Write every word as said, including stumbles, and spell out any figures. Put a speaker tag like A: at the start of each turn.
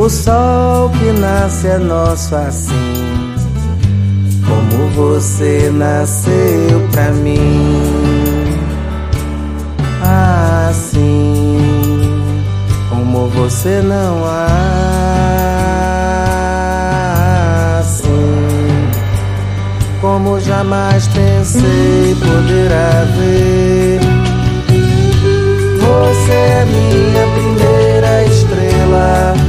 A: O sol que nasce é nosso assim, como você nasceu pra mim. Assim como você não há, assim como jamais pensei poder haver.